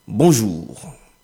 Bonjour.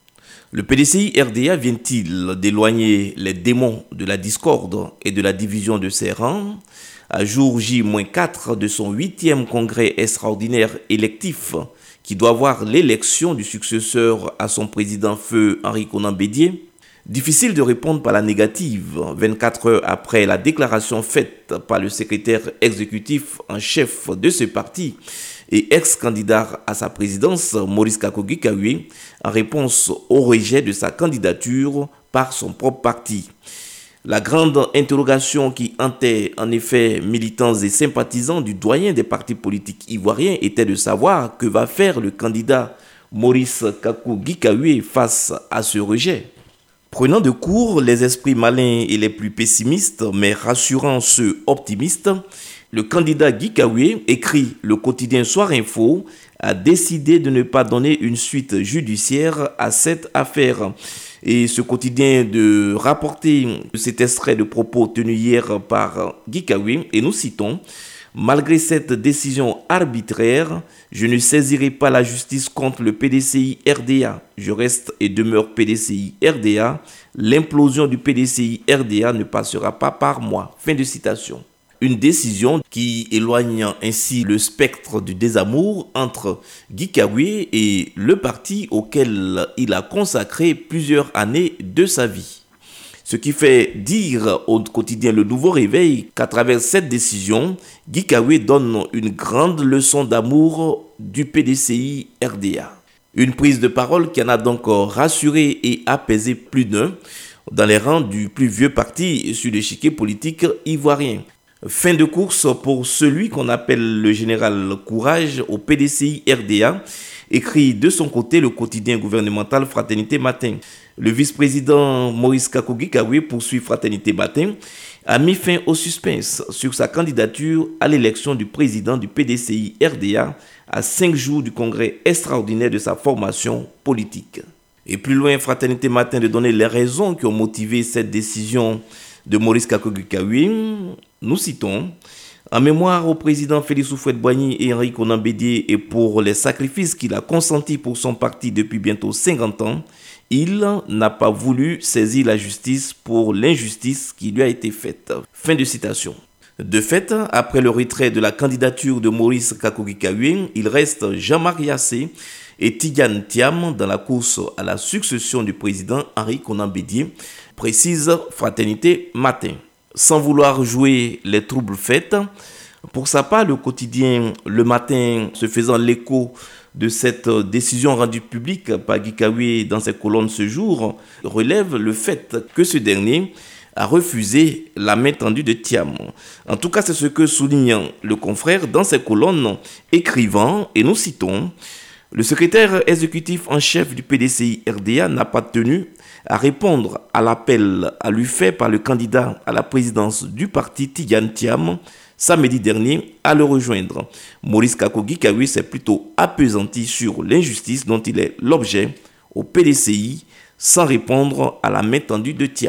Le PDCI RDA vient-il d'éloigner les démons de la discorde et de la division de ses rangs à jour J-4 de son 8e congrès extraordinaire électif qui doit voir l'élection du successeur à son président feu Henri Konan Bédié? Difficile de répondre par la négative 24 heures après la déclaration faite par le secrétaire exécutif en chef de ce parti et ex-candidat à sa présidence, Maurice Kakogi-Kaoué, en réponse au rejet de sa candidature par son propre parti. La grande interrogation qui hantait en effet militants et sympathisants du doyen des partis politiques ivoiriens était de savoir que va faire le candidat Maurice Kakogi-Kaoué face à ce rejet. Prenant de court les esprits malins et les plus pessimistes, mais rassurant ceux optimistes, le candidat Guy Kaoué, écrit le quotidien Soir Info, a décidé de ne pas donner une suite judiciaire à cette affaire. Et ce quotidien de rapporter cet extrait de propos tenu hier par Guy Kaoué, et nous citons: « Malgré cette décision arbitraire, je ne saisirai pas la justice contre le PDCI RDA. Je reste et demeure PDCI RDA. L'implosion du PDCI RDA ne passera pas par moi. » Fin de citation. Une décision qui éloigne ainsi le spectre du désamour entre Guy Kaoué et le parti auquel il a consacré plusieurs années de sa vie. Ce qui fait dire au quotidien Le Nouveau Réveil qu'à travers cette décision, Guy Kaoué donne une grande leçon d'amour du PDCI RDA. Une prise de parole qui en a donc rassuré et apaisé plus d'un dans les rangs du plus vieux parti sur l'échiquier politique ivoirien. Fin de course pour celui qu'on appelle le général Courage au PDCI RDA, écrit de son côté le quotidien gouvernemental Fraternité Matin. Le vice-président Maurice Kakogi-Kaoué poursuit Fraternité Matin, a mis fin au suspense sur sa candidature à l'élection du président du PDCI RDA à 5 jours du congrès extraordinaire de sa formation politique. Et plus loin, Fraternité Matin de donner les raisons qui ont motivé cette décision de Maurice Kakogi-Kaoué, nous citons: « En mémoire au président Félix Houphouët-Boigny et Henri Konan Bédié et pour les sacrifices qu'il a consentis pour son parti depuis bientôt 50 ans, il n'a pas voulu saisir la justice pour l'injustice qui lui a été faite. » Fin de citation. De fait, après le retrait de la candidature de Maurice Kakogi-Kaoué, il reste Jean-Marc Yassé et Tidiane Thiam dans la course à la succession du président Henri Konan Bédié, précise Fraternité Matin. Sans vouloir jouer les troubles faits, pour sa part, le quotidien Le Matin, se faisant l'écho de cette décision rendue publique par Guy Kaoué dans ses colonnes ce jour, relève le fait que ce dernier a refusé la main tendue de Thiam. En tout cas, c'est ce que souligne le confrère dans ses colonnes, écrivant, et nous citons: « Le secrétaire exécutif en chef du PDCI RDA n'a pas tenu à répondre à l'appel à lui fait par le candidat à la présidence du parti Tidiane Thiam samedi dernier à le rejoindre. Maurice Kakogi-Kaoué s'est plutôt appesanti sur l'injustice dont il est l'objet au PDCI sans répondre à la main tendue de Thiam. »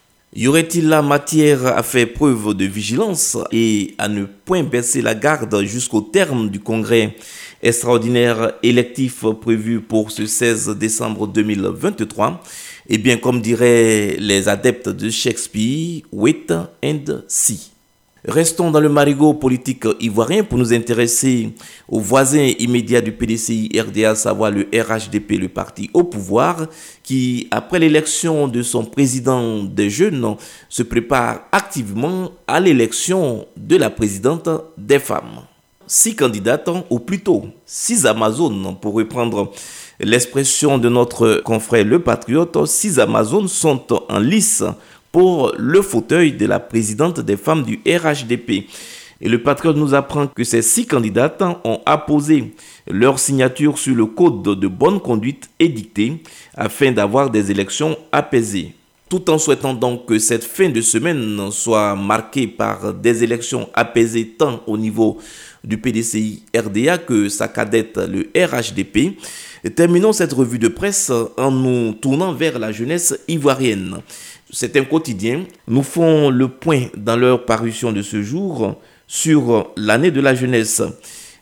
Y aurait-il la matière à faire preuve de vigilance et à ne point baisser la garde jusqu'au terme du congrès extraordinaire électif prévu pour ce 16 décembre 2023? Eh bien, comme diraient les adeptes de Shakespeare, wait and see. Restons dans le marigot politique ivoirien pour nous intéresser aux voisins immédiats du PDCI RDA, à savoir le RHDP, le parti au pouvoir, qui, après l'élection de son président des jeunes, se prépare activement à l'élection de la présidente des femmes. 6 candidates, ou plutôt 6 Amazones, pour reprendre l'expression de notre confrère Le Patriote, 6 Amazones sont en lice pour le fauteuil de la présidente des femmes du RHDP. Et Le Patriote nous apprend que ces 6 candidates ont apposé leur signature sur le code de bonne conduite édicté afin d'avoir des élections apaisées. Tout en souhaitant donc que cette fin de semaine soit marquée par des élections apaisées tant au niveau du PDCI RDA que sa cadette le RHDP, terminons cette revue de presse en nous tournant vers la jeunesse ivoirienne. C'est un quotidien. Nous font le point dans leur parution de ce jour sur l'année de la jeunesse.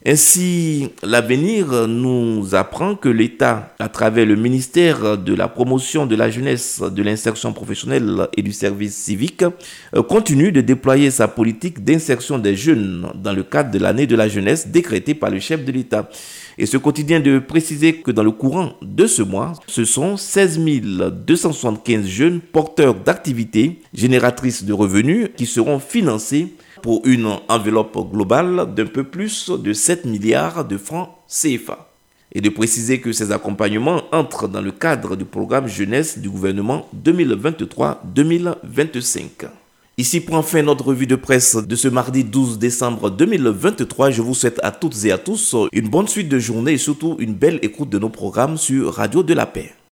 Ainsi, l'avenir nous apprend que l'État, à travers le ministère de la promotion de la jeunesse, de l'insertion professionnelle et du service civique, continue de déployer sa politique d'insertion des jeunes dans le cadre de l'année de la jeunesse décrétée par le chef de l'État. Et ce quotidien de préciser que dans le courant de ce mois, ce sont 16 275 jeunes porteurs d'activités génératrices de revenus qui seront financés pour une enveloppe globale d'un peu plus de 7 milliards de francs CFA. Et de préciser que ces accompagnements entrent dans le cadre du programme jeunesse du gouvernement 2023-2025. Ici prend fin notre revue de presse de ce mardi 12 décembre 2023. Je vous souhaite à toutes et à tous une bonne suite de journée et surtout une belle écoute de nos programmes sur Radio de la Paix.